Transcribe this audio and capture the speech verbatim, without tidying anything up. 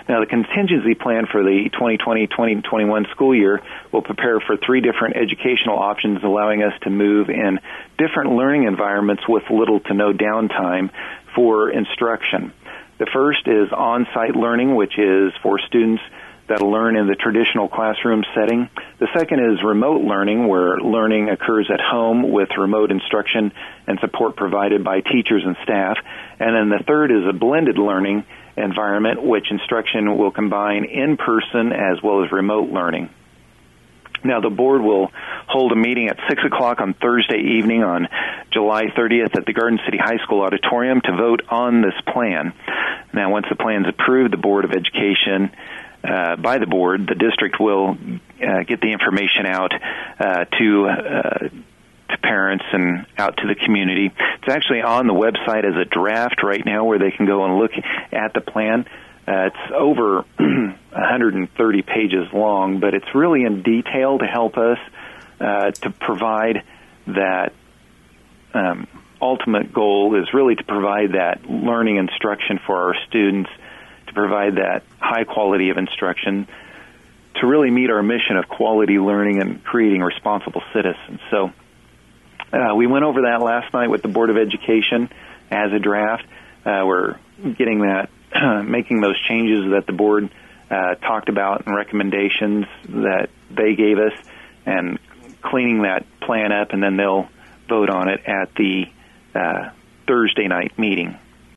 Now, the contingency plan for the twenty twenty twenty twenty-one school year will prepare for three different educational options, allowing us to move in different learning environments with little to no downtime for instruction. The first is on-site learning, which is for students that'll learn in the traditional classroom setting. The second is remote learning, where learning occurs at home with remote instruction and support provided by teachers and staff. And then the third is a blended learning environment, which instruction will combine in-person as well as remote learning. Now, the board will hold a meeting at six o'clock on Thursday evening on July thirtieth at the Garden City High School auditorium to vote on this plan. Now, once the plan is approved, the Board of Education, uh, by the board, the district will uh, get the information out uh, to uh, to parents and out to the community. It's actually on the website as a draft right now where they can go and look at the plan. Uh, it's over one hundred thirty pages long, but it's really in detail to help us uh, to provide that um, ultimate goal is really to provide that learning instruction for our students, to provide that high quality of instruction, to really meet our mission of quality learning and creating responsible citizens. So uh, we went over that last night with the Board of Education as a draft. Uh, we're getting that making those changes that the board uh, talked about and recommendations that they gave us and cleaning that plan up, and then they'll vote on it at the uh, Thursday night meeting.